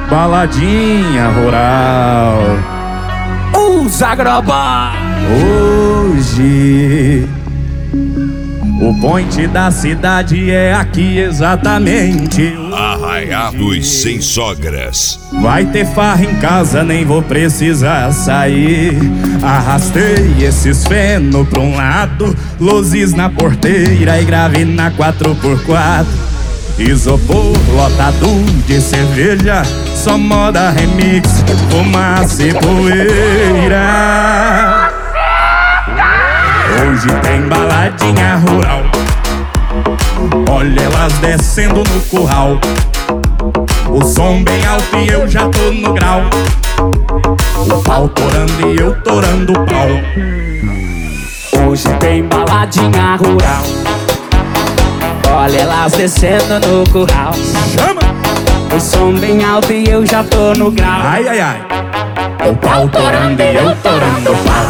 baladinha rural. Os Agroboy. Hoje o point da cidade é aqui exatamente. Arraiados Sem Sogras. Vai ter farra em casa, nem vou precisar sair. Arrastei esses feno pra um lado, luzes na porteira e grave na 4x4. Isopor lotado de cerveja, só moda remix, fumaça e poeira. Hoje tem baladinha rural, olha elas descendo no curral. O som bem alto e eu já tô no grau. O pau torando e eu torando o pau. Hoje tem baladinha rural, olha elas descendo no curral. Chama! O som bem alto e eu já tô no grau. Ai, ai, ai. O pau torando e eu torando o pau.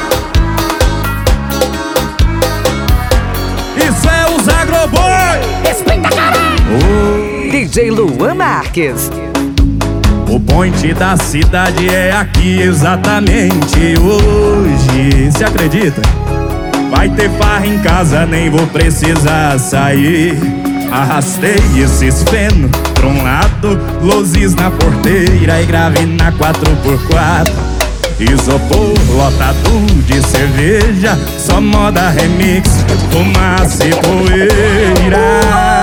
Isso é os Agroboy! Respeita, caralho! DJ Luan Marques. O point da cidade é aqui exatamente hoje. Se acredita? Vai ter farra em casa, nem vou precisar sair. Arrastei esses feno pra um lado, luzes na porteira e grave na 4x4. Isopor lotado de cerveja, só moda remix, fumaça e poeira.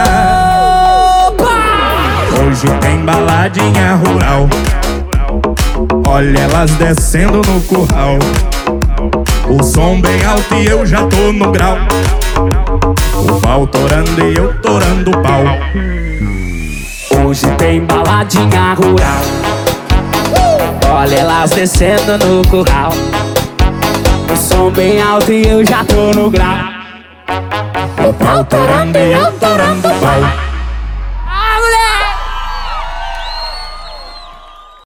Hoje tem baladinha rural, olha elas descendo no curral. O som bem alto e eu já tô no grau. O pau torando e eu torando o pau. Hoje tem baladinha rural, olha elas descendo no curral. O som bem alto e eu já tô no grau. O pau torando e eu torando o pau.